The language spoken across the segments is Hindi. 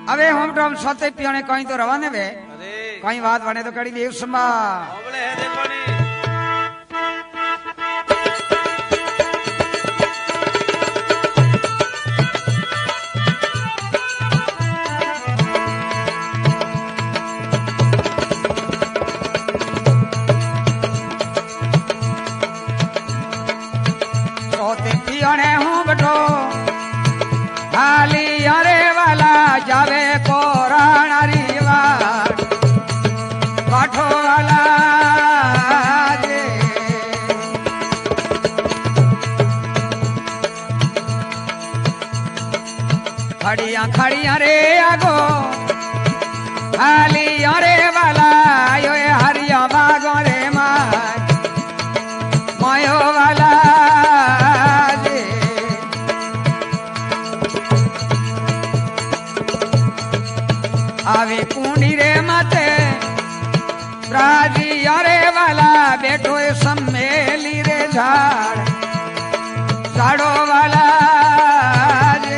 अबे हम तो हम सोते पियोने कहीं तो रवाने बे कहीं बात बने तो कड़ी देव संभा सोते पियोने हूँ बटो हाली अरे वाला जावे कोराणारी बाठो वाला जे खड़िया खड़िया रे आगो हाली अरे वाला यो हरिया बागो रे मायो वाला आवे कुंडी रे माते राजी अरे वाला बैठो सम्मेली रे झाड़ो वाला जे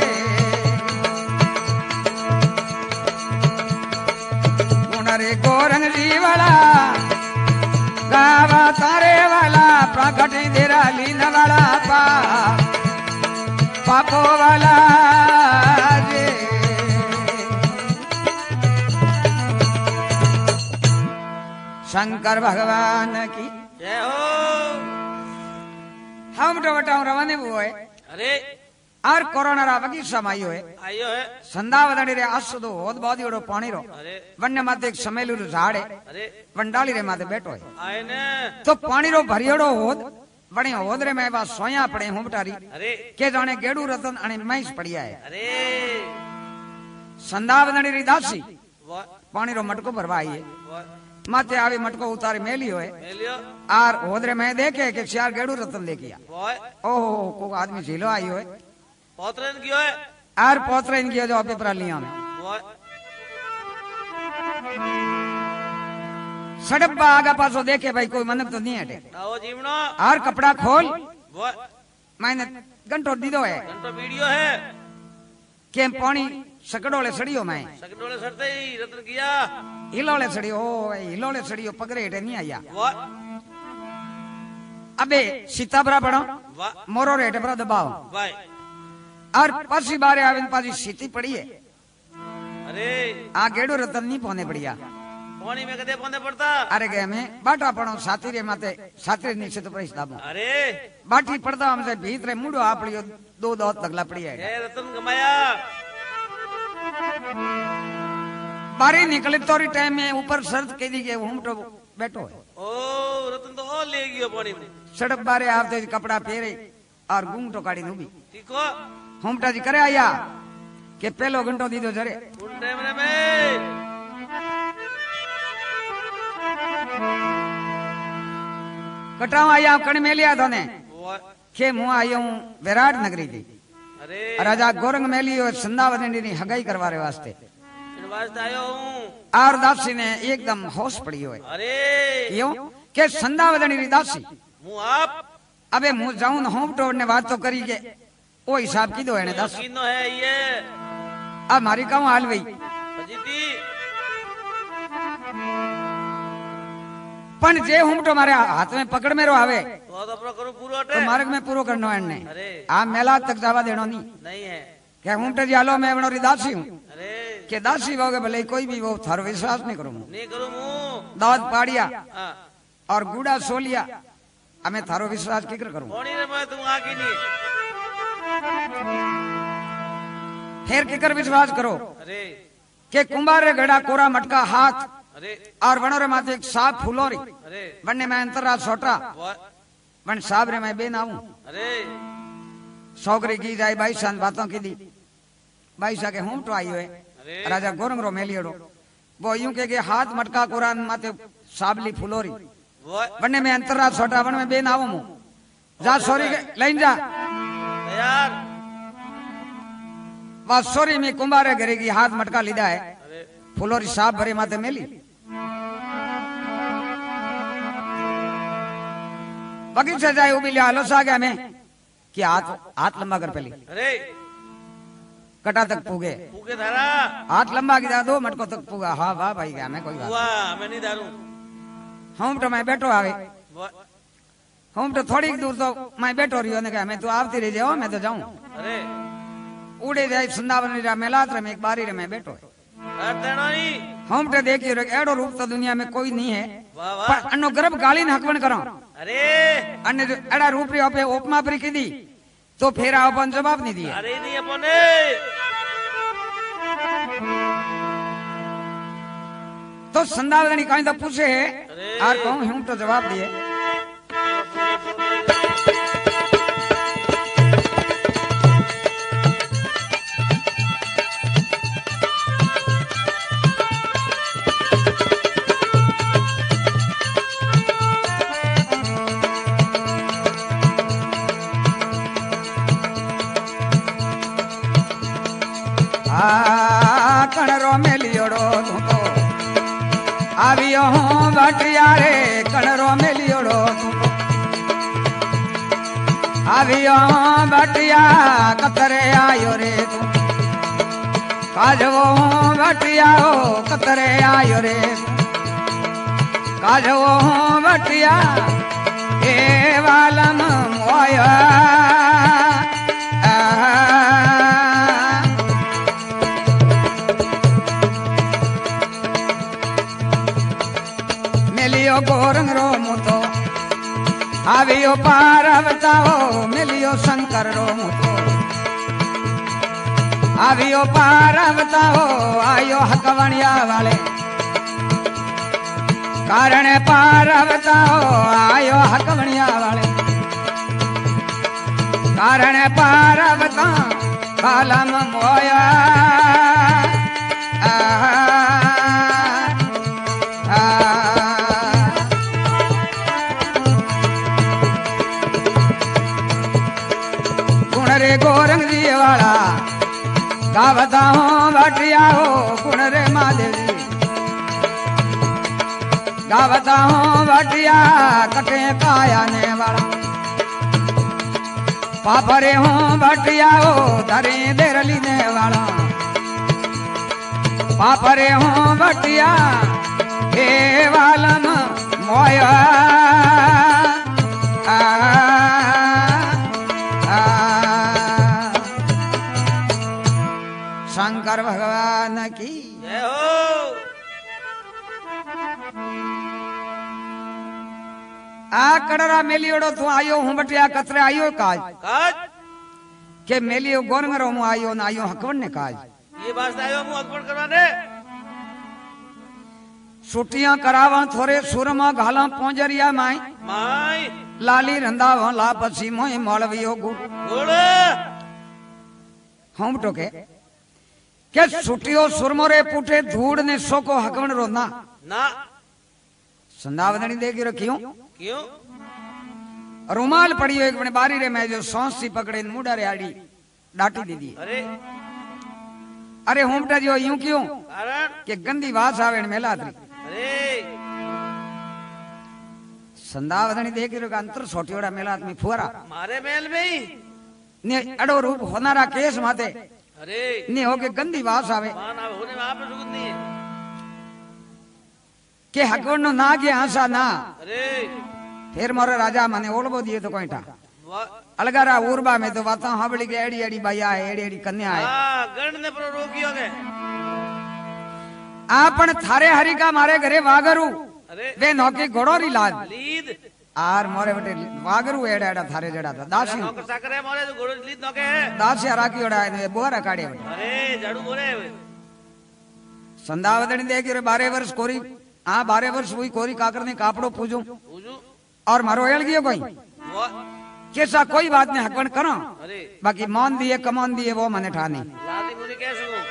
रे गोरंग जी वाला गावा तारे वाला प्रकट देरा लीन वाला पापो वाला जे शंकर भगवान की जय हो। हम तो बताऊं रवाने हुए अरे और कोरोना रा बगी समायो है आयो है संदावदड़ी रे आसुदो होद बादीड़ो पानी रो अरे वन्य माते एक समेलू झाड़ है अरे वंडाली रे माते बैठो है आए ने तो पानी रो भरियोड़ो होद बड़े होद रे में बा सोया पड़े हूं बटारी अरे के जाने गेड़ू रतन अने मैस पड़िया है अरे संदावदड़ी री दासी वाह पानी रो मटको भरवा आई है वाह माते आवे मटको उतारे मेलियो है मेलियो आर होदरे में देखे कि चार गेड़ू रतन लेके आ वाह ओहो को आदमी झीलो आयो है पोतरन कियो है आर पोतरे इनकी जो पेपरा लिया में वाह सड़ब्बा आगा पासो देखे भाई कोई मनक तो नहीं हटे आओ जीवनो आर कपड़ा खोल वाह मैंने घंटो दीदो है घंटो वीडियो है के पानी सकड़ोले सड़ियो मैं सकडोले सरते ही रतन किया हिलोले सड़ियो हिलोले सड़ियो पगरे हेठे नहीं आया वाह अबे सीताबरा पड़ो वाह मोरो रेटे पर दबाओ वाह और पासी बारे आवे पासी सीती पड़ी है अरे आ गेड़ो रतन नहीं पौने बढ़िया पानी में कदे पौने पड़ता अरे गए में बाटा पड़ो साथी रे माते साथी रे नीचे तो पड़ी दाबो अरे बाटी पड़ता हमसे भीतरे मुड़ो आप लियो दो दो तगला पड़ी है ए रतन गमाया बारी निकले तोरी टाइम में ऊपर शर्त कह दी गई हम तो बैठो है ओ रतन तो और ले गयो पानी में सड़क बारे आपते कपड़ा पहरे और गुंग तो काढ़ी नुबी ठीक हो होमटा जी करे आया के पहलो घंटो दीदो जरे उन टाइम में कटाव आया कण मेलिया था ने वाह के मुँह आयो हूँ विराट नगरी थी अरे राजा गोरंग मेलियो संदावदनी नी हगाई करवारे वास्ते इन वास्ते आयो हूं आर दासी ने एकदम होश पड़ियो है अरे क्यों के संदावदनी री दासी मु आप अबे मुँह जाऊं होम टोड़ ने बात तो करी के ओ हिसाब की दो है ने दास किनो है ये अब मारी कहूँ हाल वही अजीती पण जे हम तो मारे हाथ में पकड़ में रो आवे तो अपना करू पूरो तो हटे मार्ग में पूरो करनो है ने अरे आ मेला तक जावा देनो नहीं नहीं है के हम तो जालो मैं बनो री दासी हूँ अरे के दासी होगे भले कोई भी वो थारो विश्वास नहीं करूँ नहीं करू मु दाद पाड़िया हां और गुड़ा सोलिया हमें थारो विश्वास किकर करूँ कोणी रे मैं तुम आकी नहीं फिर किकर विश्वास करो अरे के कुंभार रे गड़ा कोरा मटका हाथ अरे और वनोरे माथे एक साफ फूलोरी अरे वन्ने में अंतरा छोटा वाह वन साहब रे मैं बेन आऊं अरे सौगरी की जाए बाईस सान बातों की दी बाईस आके होम तो आई हुए अरे राजा गोरंग रो मेलियोड़ो वो यूं के हाथ मटका कुरान माथे साबली फुलोरी वाह वन्ने में अंतरा छोटा वन में बेन आऊं जा सोरी के लाइन जा तैयार वा सोरी में कुंभारे घरे की हाथ मटका लीधा है अरे फुलोरी साफ भरे माथे मेली बगीचे जाए उबी लिया आलोस आ गया मैं कि हाथ हाथ लंबा कर पहले अरे कटा तक पूगे पूके धारा हाथ लंबा की 2 मटको तक पूगा हाँ वाह भाई क्या मैं कोई बात वाह मैं नहीं दारू हम तो मैं बैठो आवे वाह, हम तो थोड़ी दूर तो मैं बैठो रही ने कहा मैं तो आवती रह जाओ मैं तो जाऊं अरे उड़े जाए सुंदावन रा मेलात रे में एक बारी रे मैं बैठो तेणोई हम तो देखियो रे एड़ो रूप तो दुनिया में कोई नहीं है वाह वाह पर अनो गर्भ गाली न हकवन करो अरे अन्य एड़ा रूप रे आपे उपमा परी कीधी तो फेरा अपन जवाब नहीं दिए अरे नहीं अपने तो संदावनी कहीं तो पूछे है अरे। और कहूं हम तो जवाब दिए कणरो में लियोड़ो तू तो आवियो हूँ भटिया रे कणरो में लियोड़ो तू तो आवियो हूँ भटिया कतरे आयो रे तू काजवो हूँ भटिया हो कतरे आयो रे काजवो हूँ भटिया हे वालम मोया मिलियो गोरंग रो मुतो आवियो पार्वताओ मिलियो शंकर रो मुतो आवियो पार्वताओ आयो हकवणिया वाले कारण पार्वताओ आयो हकवणिया वाले कारण पार्वता कालम मोया रे गोरंग जी वाला गावता हूँ भटिया हो गुण रे महादेव जी गावता हूँ भटिया कटे काया ने वाला पापरे हूँ भटिया हो धरे देर लीने वाला पापरे हूँ भटिया हे वालम मोया शंकर भगवान की जय हो आ कड़रा मेलियोड़ो तू आयो हूं बटिया कतरे आयो काज काज के मेलियो गोरंगरो मु आयो ना आयो हकवन ने काज ये बात आयो मुंह अकबर करवाने छुट्टियां करावा थोरे सुरमा घाला पोंजरिया माई माई लाली रंधावा ला पछी मोय मळवियो गुड़ गुड़ हम टोके के छुट्टियो सुरमोरे पुटे धूड़ ने सोको हकवन रो ना ना संदावदनी देखी रो क्यों क्यों रुमाल पड़ी एक बने बारी रे मैं जो सांस सी पकड़े मुड़ा रे आड़ी डाटी दीदी अरे अरे होमटा जो यूं क्यों कारण के गंदी वास आवे ने मेलात्री अरे संदावदनी देखी रो अंतर छोटियोड़ा मेलात में फुरा मारे महल में ही ने अड़ो रूप होनारा केस माते अरे ने होके गंदी वास आवे मान आवे होने में आप पे सुगंध नहीं है के हकवन नो ना के आशा ना अरे फिर मोरे राजा मने ओलबो दिए तो कोईटा वाह अलगारा उर्बा में तो बाता हावड़ी के एड़ी एड़ी बाया है एड़ी एड़ी कन्या है हाँ गण ने पर रोकियो के आपन थारे हरि का मारे घरे वागरू अरे वे नौके घोड़ोरी लाद लीद आर मोरे बटे वागरू एड़ा एड़ा थारे जड़ा था दासी नौकर साकर है मोरे तो घोड़ो लीद नौके है दासी राखी ओड़ा है बोरा काढ़े बटे अरे झाड़ू बोरे संदावदनी देखी रे 12 वर्ष कोरी हाँ 12 वर्ष हुई कोरी काकर ने कापड़ो पूजू पूजू और मारो एल गयो कोई वाह कैसा कोई बात नहीं हकवन करो अरे बाकी मान दिए कमान दिए वो मने ठानी लादी मुझे कैसे हो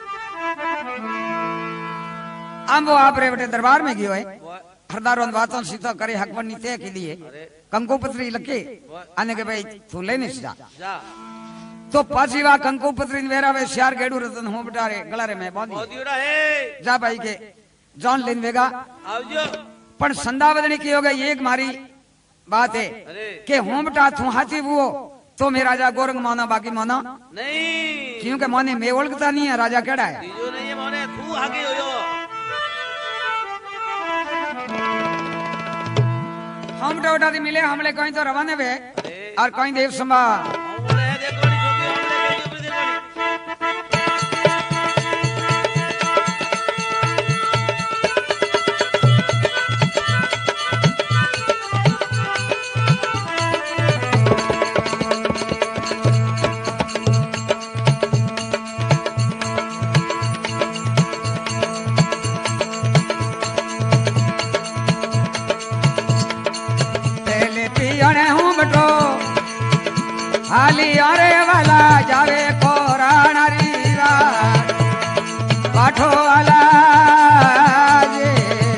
हम वो आप रे बटे दरबार में गयो है वाह हरदारों बातों सीता करे हकवन नीते के लिए अरे कंकुपत्री लगे आने के भाई तू लेने से जा जा तो पासी वा कंकुपत्री वेरा वे श्यार गेडू रतन हो बटारे गलारे में बांधी मोदियोड़ा है जा भाई के जॉन लेन वेगा आवजो पण संदावदनी की हो गई एक मारी बात है अरे के होमटा तू हाथी वो तो मैं राजा गोरंग माना बाकी माना नहीं क्योंकि माने मैं ओळखता नहीं है राजा केड़ा है बीजो नहीं है मोने तू आगे हो यो हम टोटा दी मिले हमले कहीं तो रवाने वे और कहीं देव संभा बोले है देखो नहीं छोटी हमले के ऊपर देखो हाली अरे वाला जावे कोराना रीवा पाठो वाला जे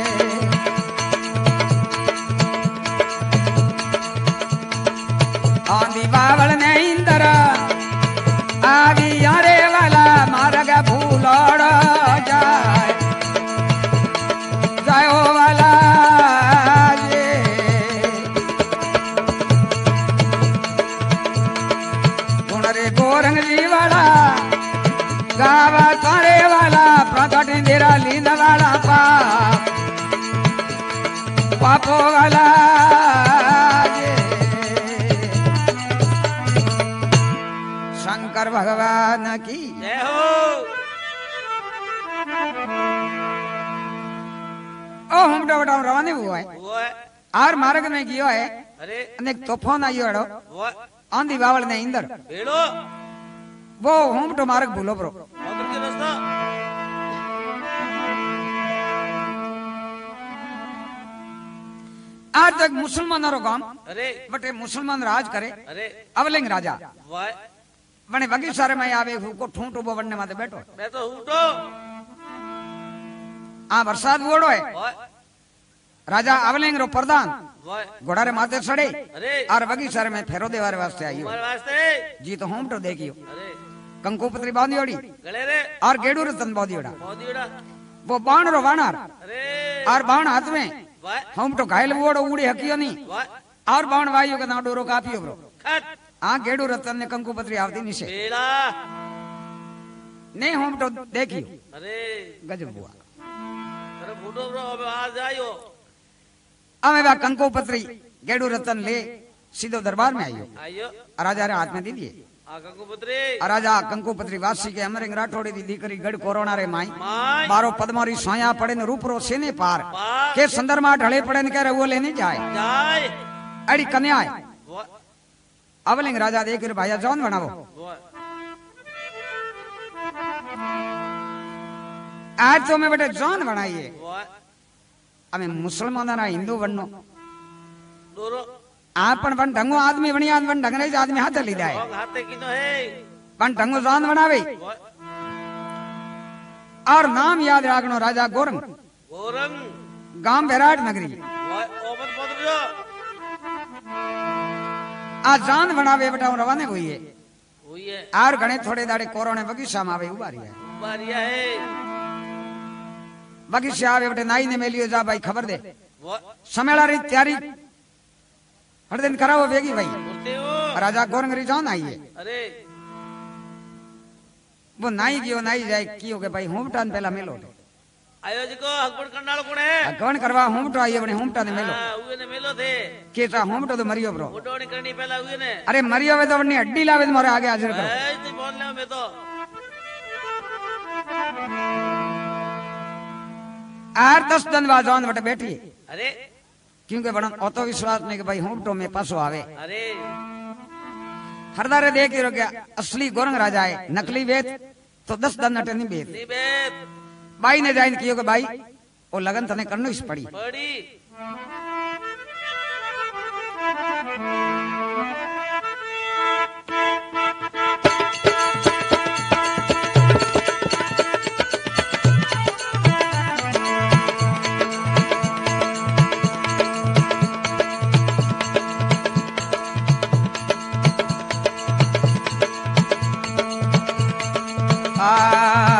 आंधी बावल ने इंदर आवी अरे वाला मार्ग फूलोड़ जाए जायो वाला गोरंग जी वाला गावा तारे वाला प्रकट इंदिरा लीन वाला पापो वाला शंकर भगवान की जय हो ओ हम डबड़ा रवाने हुआ है वो है आर मार्ग में गयो है अरे अनेक तूफान आयो अड़ो वो आंधी बावल ने इंदर बेड़ो वो हम तो मार्ग भूलो ब्रो उधर के रास्ता आज तक मुसलमानों रो गांव अरे बटे मुसलमान राज करे अरे अवलिंग राजा वाह बने बगी सारे में आवे को ठूंठ उबो बनने माते बैठो मैं तो हूटो आ बरसात वोड़ो है वाह राजा अवलिंग रो प्रधान वाह घोड़ारे माथे चढ़े अरे और बगी सारे में फेरो देवारे वास्ते आई तुम्हारे वास्ते जी तो हम तो देखियो अरे कंकुपत्री बांधियोड़ी गले रे और गेडू रतन बांधियोड़ा बहुत हीड़ा वो बाण रो वानर अरे और बाण हाथ में वाह हम तो घायल वोड़ो उड़ी हकियो नहीं वाह और बाण वायु का ना डोरो कापियो ब्रो खत आ गेडू रतन ने कंकुपत्री आवती निशे बेड़ा नहीं हम तो देखियो अरे गजब हुआ अरे फूटो ब्रो अब आ जायो अमे बा कंकुपत्री गेडू रतन ले सीधो दरबार में आइयो आयो राजा रे हाथ में दी दिए आका पुत्री राजा कंकुपत्री वासी के अमरिंग राठौड़ी दी दीकरी गढ़ कोरोना रे माई माय बारो पद्मारी सोया पड़े न रूपरो सेने पार पार के संदरमा ढले पड़े न कह वो लेने जाए जाय अड़ी कन्या है वाह अवलिंग राजा देख रे भाया जौन बनावो वाह आज तो मैं बेटे जौन बनाइए वाह अमे मुसलमान ना हिंदू बननो दोरो आपन बन ढंगो आदमी बनी आदमी ढंग नहीं आदमी हाथ ली जाए और हाथे की तो है बन ढंगो जौन बनावे वाह और नाम याद रखनो राजा गोरंग गोरंग गांव विराट नगरी वाह ओमन पदरो आज जान बनावे बेटा रवाने हुई है हुई है और घणे थोड़े दाड़े कोरोने बगीचा में आवे उबारी है बारिया है बगीचा आवे बेटे नाई ने मेलियो जा भाई खबर दे वाह समेला री तैयारी हर दिन कराओ वेगी भाई उठते हो राजा गोरंग री जान आई है अरे वो नाई गयो नाई जाए कियो के भाई होमटान पहला मेलो आयो जी को हकबड़ करनाल कोण है कौन करवा होमटो आइए बने होमटा ने मेलो हां उए ने मेलो थे केसा होमटो तो मरियो ब्रो फोटो नहीं करनी पहला उए ने अरे मरियो वे तो वनी हड्डी लावे तो मारे आगे हाजिर करो ए तू बोल ले मैं तो आर 10 दिन बाद जान बटे बैठी अरे क्योंकि बड़ा ऑतो विश्वास नहीं कि भाई होमटो में पासो आवे अरे हरदारे देख रो गया असली गोरंग राजा है नकली वेद तो 10 दिन नटे नहीं बेद निबेत भाई ने जाइन कियो के भाई वो लगन तने करनो ही पड़ी बड़ी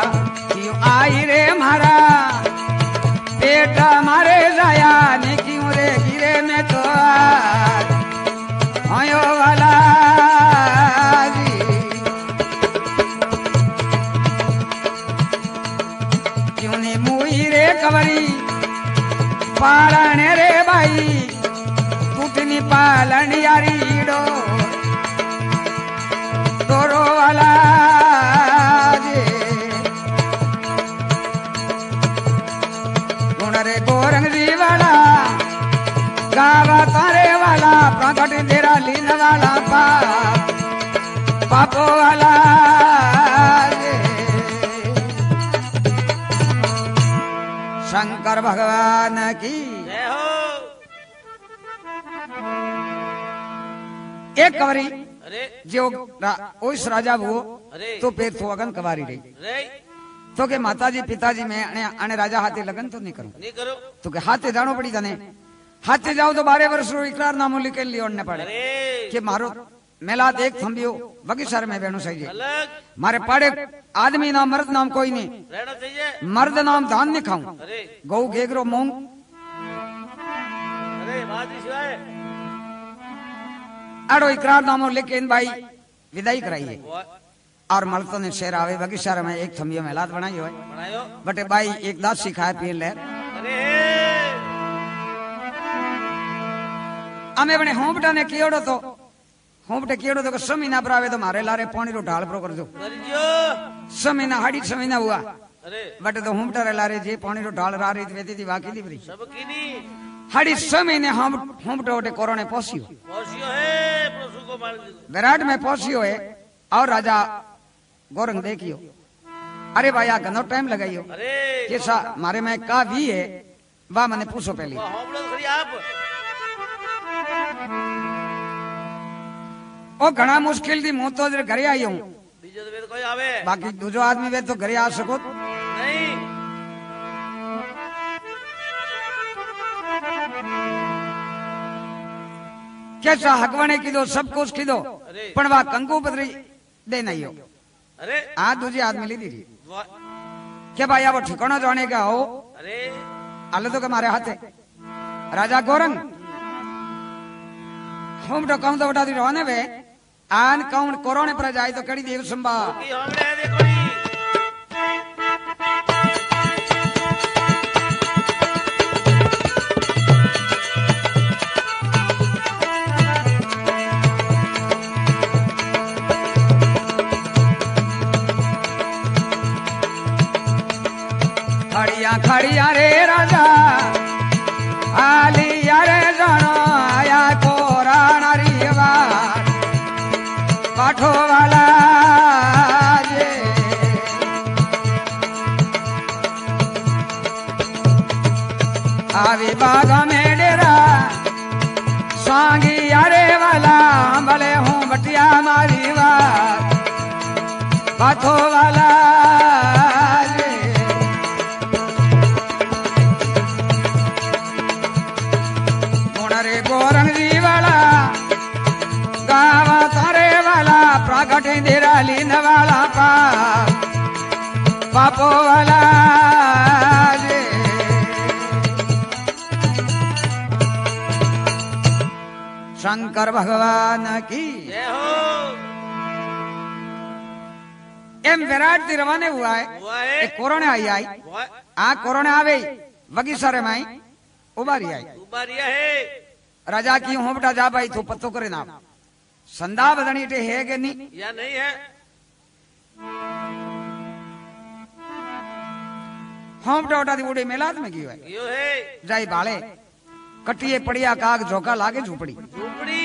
क्यों आई रे मारा पेट मारे जाया ने क्यों एक वरी पालन रे भाई टूटनी पालन यारी डोरो वाला जे गुण रे गोरंग जी वाला गावा तारे वाला प्रकट तेरा लीन वाला पापो वाला शंकर भगवान की जय हो। एक कवरी अरे जो उस राजा वो अरे तो पेट तो अगन कवारी रही रे तो के माताजी पिताजी में अने राजा हाथे लगन तो नहीं करूं नहीं करो। तो के हाथे जानो पड़ी तने हाथे जाओ तो 12 वर्ष रो इकरार नामो लिखे लियो ने पड़े अरे कि मारो मेलाद एक थंबियो बगीचार में बेनो सही है अलग मारे पाड़े आदमी नाम मर्द नाम कोई नहीं रहना चाहिए। मर्द नाम धान नहीं खाऊं अरे गौ घेगरो मूंग अरे बात सिवाय अड़ो इकरार नामो लेके इन भाई विदाई कराइए वो और मलतो ने शेर आवे बगीचार में एक थंबियो मेलाद बनाई है बनायो। बटे भाई एक दास सिखाए पी ले अरे अमे बने होमटा ने कियोड़ो तो होमटे कियोड़ो तो समीना पर आवे तो मारे लारे पानी रो ढाल प्रो कर दो करजो। समीना हाड़ी समीना हुआ अरे बटे तो होमटा रे लारे जे पानी रो ढाल रा रही वेती थी वाकी दी बरी सब कीनी हाड़ी समीने हम होमटो ओटे कोरोने पहुंचियो पहुंचियो है पशु को मार दो। विराट में पहुंचियो है और राजा गोरंग देखियो अरे भाई आ घनो टाइम लगाइयो अरे कैसा मारे में का भी है वाह मने पूछो पहले वो हम लोग खड़ी आप ओ घना मुश्किल थी मु तो घरे आई हूं बीजो तो वे तो कोई आवे बाकी दूसरो आदमी वे तो घरे आ सको नहीं। कैसा हकवाने कीधो सब कुछ कीधो अरे पण वा कंकु पत्री दे नहीं हो अरे आ दूसरी आदमी ली दी वो के भाई अब ठिकाना जाने का हो अरे आले तो के मारे हाथे राजा गोरंग हम तो कहूं तो बता दी रोने वे आन कौन कोरोने पर जाए तो कड़ी देव संभा की हमने देखो ही खड़िया खड़िया रे राजा आलिया रे जानो आया कोरा नारी बात काठो वाला जे आवी बाग में डेरा सांगी अरे वाला भले हूँ बटिया मारी बात काठो वाला जे रे गोरंग जी वाला गावा तारे वाला प्रकट तेरा लीन वाला पापो वाला जे शंकर भगवान की जय हो। एम विराट थी रवाने हुआ है हुआ है एक कोरोना आई आई वो आ कोरोना आवे बगीचा रे माई उबारी आई उबारिया है राजा की होमटा जा भाई तो पत्तो करे ना संदा बदनी टे है के नहीं या नहीं है। होमटा उठा दी बूढ़े मेलाद में की है यो है जाई बाले कटिए पड़िया काग झोंका लागे झूपड़ी झोपड़ी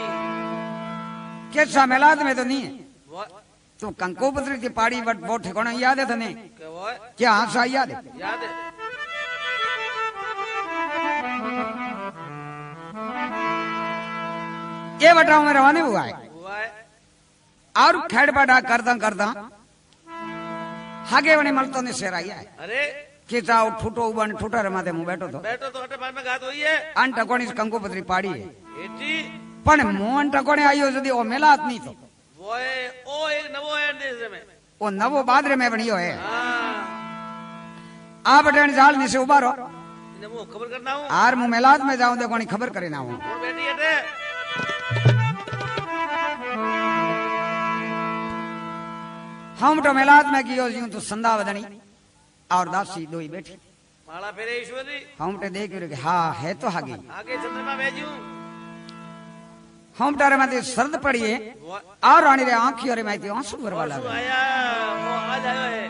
कैसा मेलाद में तो नहीं है वो तो कंकोपत्री की पाड़ी बट वो ठिकाना याद है तने के वो क्या हाँ याद है याद है। ये बटाओ में रवाने हुआ है हुआ है और खेड़ बड़ा करता करता हागे बने मलतो ने शेर आया है अरे कि जाओ ठूटो उबन ठूटा रे माथे मुंह बैठो तो बैठो तो हटे पार में घात हुई है अन टकोनी कंकोपत्री पाड़ी है एटी पण मोहन टकोने आयो जदी ओ मेलात नहीं तो वो है ओ एक नवो है देश में वो नवो बादरे में बनियो है हाँ आ बटन जाल नीचे उबारो इन्हें मुझे खबर करना हूँ आर मुंह मेलात में जाऊं देखो नहीं खबर करे ना हूं और बैठी हटे हम तो मेलात में कियो जीव तो संदा वदनी और दासी दोई बैठी माला फेरे ईश्वरी हमटे देख के हाँ है तो आगे आगे चंद्रमा भेजू हम टारे माते सर्द पड़िए और रानी रे आंखी और माते आंसू भरवा आंसू लगे आया वो आज आयो है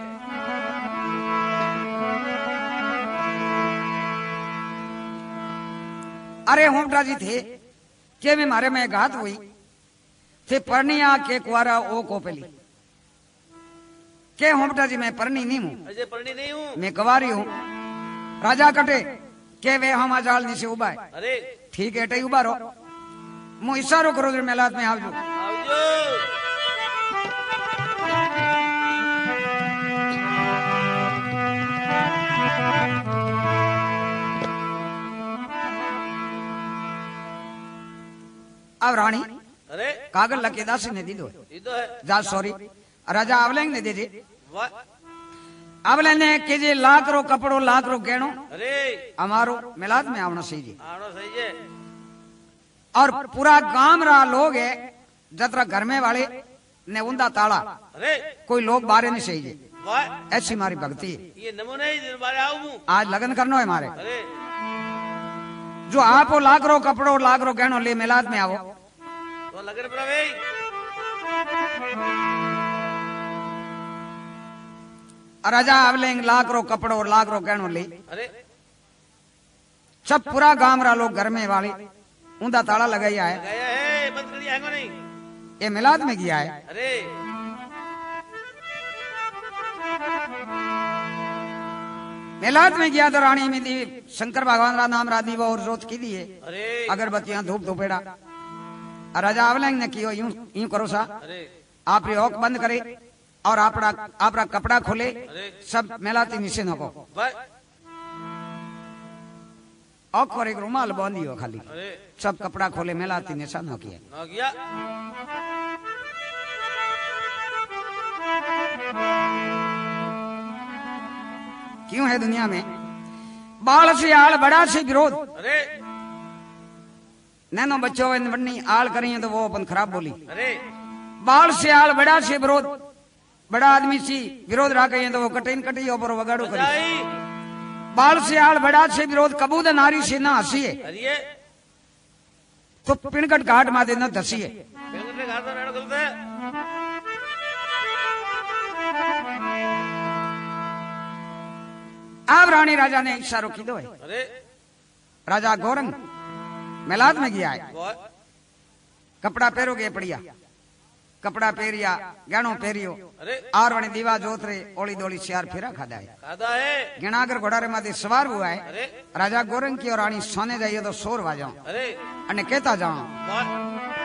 अरे होमटा जी थे के में मारे में घात हुई थे परनिया के कुआरा ओ कोपेली के होमटा जी मैं परनी नहीं हूं अजय परणी नहीं हूँ मैं कुंवारी हूं राजा कटे के वे हम जाल नीचे उबा है अरे ठीक है टई उबा रहो मु इशारो करो जो मेलात में आवजो आवजो अब रानी अरे कागल लके दासी ने दी दो ये तो है जा सॉरी राजा आवलेंग ने दे जे वाह आवले ने के जे लाख रो कपड़ो लाख रो गहणो अरे हमारो मिलाद में आवना सही जी आनो सही है और पूरा गांव रा लोग है जतरा घर में वाले ने उंदा ताला अरे कोई लोग बारे नहीं सही जी वाह ऐसी हमारी भक्ति है ये नमूने ही दिन बारे आऊं हूँ आज लगन करनो है हमारे अरे जो आपो लाख रो कपड़ो लाख रो गहणो ले मिलाद में आवो तो लगन पर भाई राजा आवलेंग लाख रो कपड़ो और लाख रो गहणो ले अरे सब पूरा गांव रा लोग घर में वाले उंदा ताला लगाया है गया है बंद कर दिया है को नहीं ये मिलाद में गया है अरे मिलाद में गया तो रानी में दी शंकर भगवान रा नाम राधी और जोत की दी है अरे अगरबत्तियां धूप धूपेड़ा राजा आवलेंग ने कियो यूं यूं करो सा अरे आप रे औक बंद करे और आपरा कपड़ा खोले अरे सब मेलाती नीचे नको वाह औक और एक रुमाल बांधी हो खाली अरे सब कपड़ा खोले मेलाती निशा नो किया ना किया क्यों है दुनिया में बाल से आल बड़ा से विरोध अरे नैनो बच्चों बननी आल करें तो वो अपन खराब बोली अरे बाल से आल बड़ा से विरोध बड़ा आदमी सी विरोध रखे तो वो कटेन कटी ऊपर वगाड़ो करी जाई बाल से आल बड़ा से विरोध कबूद नारी से ना हसीए अरे तो पिणकट घाट माते न धसीए बेंगल ने घाट में गलत है अब रानी राजा ने इशारो की दो है अरे राजा गौरंग मिलाद में गया है वाह कपड़ा पहरोगे पड़िया कपड़ा पहरिया गहणो पहरियो अरे और वने दीवा जोतरे ओली दोली चार फेरा खादा है खादा है गणागर घोड़ारे माथे सवार हुआ है अरे राजा गौरंग की और रानी सोने जाइए तो शोर वाजाओ अरे अने कहता जाओ वाह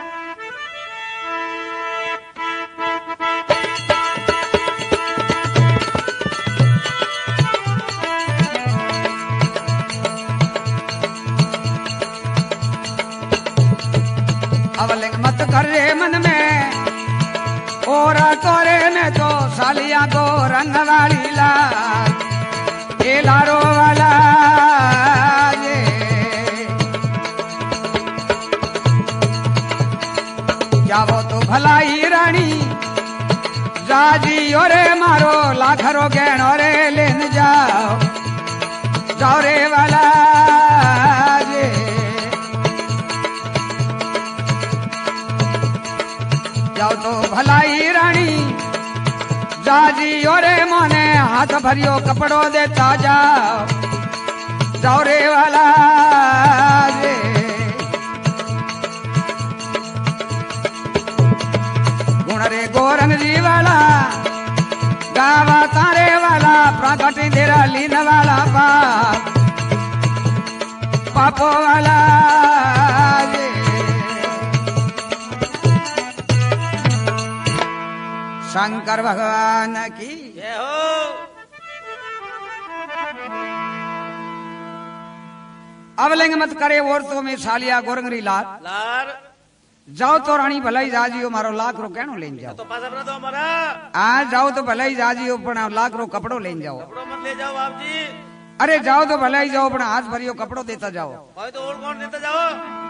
अवलिंग मत कर रे मन में और तोरे में तो सालिया को रंग वाली लाल ये लारो वाला ये जाओ तो भलाई रानी जाजी ओरे मारो लाखरो गहनो रे लेन जाओ रे वाला ये जाओ तो भलाई रानी जाजी ओरे मोने हाथ भरियो कपड़ो देता जाओ रे वाला रे गुण रे गोरंग जी वाला गावा तारे वाला प्रकट तेरा लीन वाला पापो वाला रे शंकर भगवान की जय हो अवलिंग मत करे और तो में सालिया गोरंगरी लाल लार जाओ तो रानी भलाई जाजियो मारो लाख रो कहनो लेन जाओ तो पास अपना तो हमारा आज जाओ तो भलाई जाजियो पण लाख रो कपड़ो लेन जाओ कपड़ों मत ले जाओ आप जी अरे जाओ तो भलाई जाओ पण हाथ भरियो कपड़ो देता जाओ कोई तो और कौन देता जाओ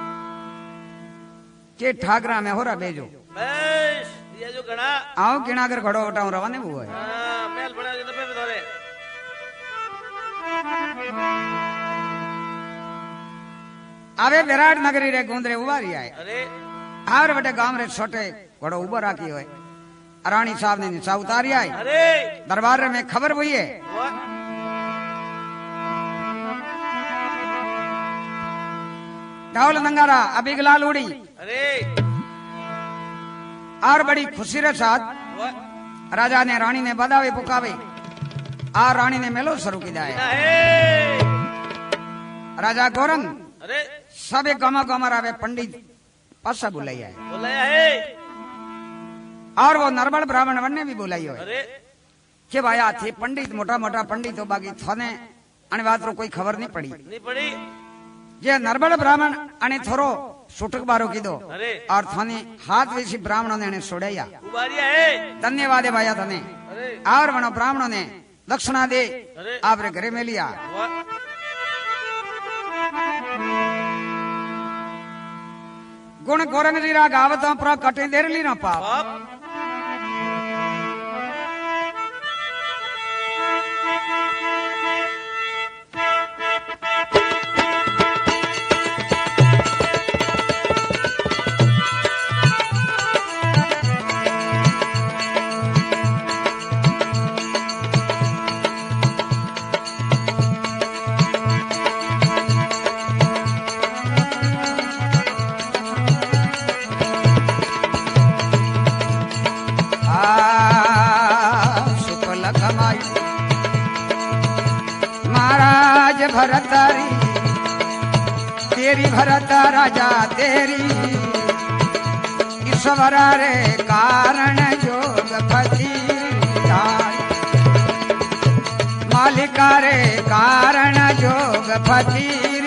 के ठाकरा में होरा बेजो बस दिया जो घड़ा आओ किणागर घड़ो उठाऊं रवाने हुआ है हाँ मेल बड़ा जो पे धोरे आवे विराट नगरी रे गुंदरे उबारी आए अरे आवर बटे गांव रे छोटे घोड़ो उबो राखी होय रानी साहब ने नीचा उतारी आई अरे दरबार में खबर हुई है वाह ढोल नंगारा अभी गलाल उड़ी अरे और बड़ी खुशी रे साथ वाह राजा ने रानी ने बधावे पुकावे और रानी ने मेलो शुरू की जाए है राजा गौरंग अरे सबे गमा गमा रावे पंडित पासा बुलाई है बोलाया है और वो नरबल ब्राह्मण वन ने भी बुलाई हो अरे के भाया थे पंडित मोटा मोटा पंडित हो बाकी थाने अने बात रो कोई खबर नहीं पड़ी नहीं पड़ी जे नरबल ब्राह्मण अने थोरो सुटक बारो कीधो अरे और थाने हाथ वेसी ब्राह्मणों ने एने छोड़ाया उबारिया है धन्यवाद है भाया तने अरे और वनो ब्राह्मणों ने दक्षिणा दे अरे आपरे घरे में लिया वाह गुण गोरंग जीरा गावत पर कटे देर ली ना पाप बाप शुक्ल कमाई महाराज भरतारी तेरी भरत राजा तेरी ईश्वर रे कारण जोग फकीर मालिका रे कारण जोग फकीर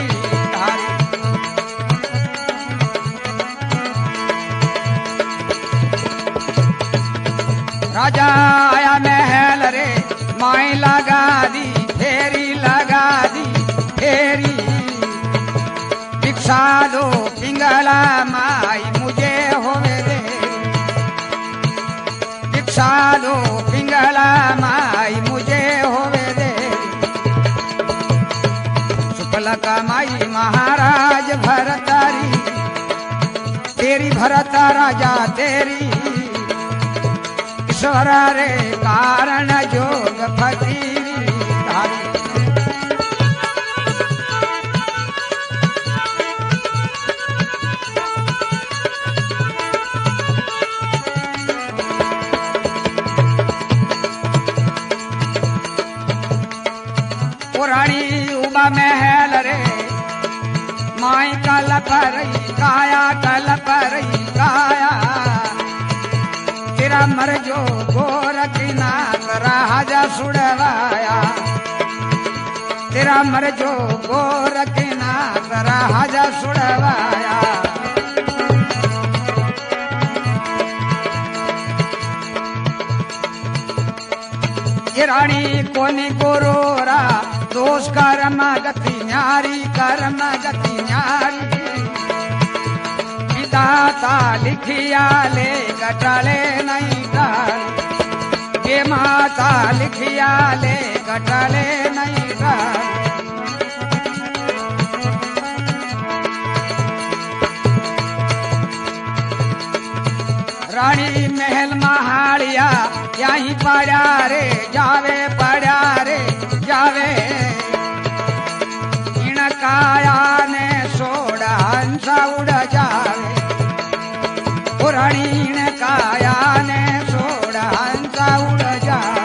राजा आया महल रे माई लगा दी फेरी भिक्षा दो पिंगला माई मुझे होवे दे भिक्षा दो पिंगला माई मुझे होवे दे शुक्ल कमाई महाराज भरतारी तेरी भरत राजा तेरी ईश्वर रे कारण जोग फकीरी पुरानी उबा महल रे माई कल परई काया कल परई काया तेरा मर जो गोरखनाथ राजा सुड़वाया तेरा मर जो गोरखनाथ राजा सुड़वाया ये रानी कोनी गोरोरा दोष कर्म गति न्यारी दाता लिखिया ले गटले नहीं डाल ये माता लिखिया ले गटले नहीं डाल रानी महल महाड़िया यहीं पड़ा रे जावे इन काया ने सोड़ा हंसा उड़ जावे पुराणी ने काया ने सोड़ा हंसा उड़ जावे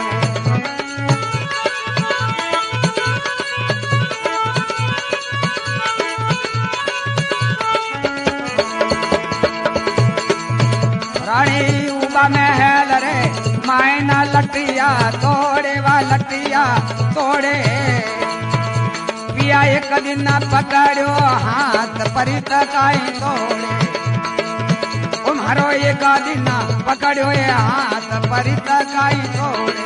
रानी उबा महल रे मायना लटिया तोड़े पिया एक दिन पकड़ो हाथ परित काई तोड़े तुम्हारो एक दिन पकड़ो हाथ परित काई तोड़े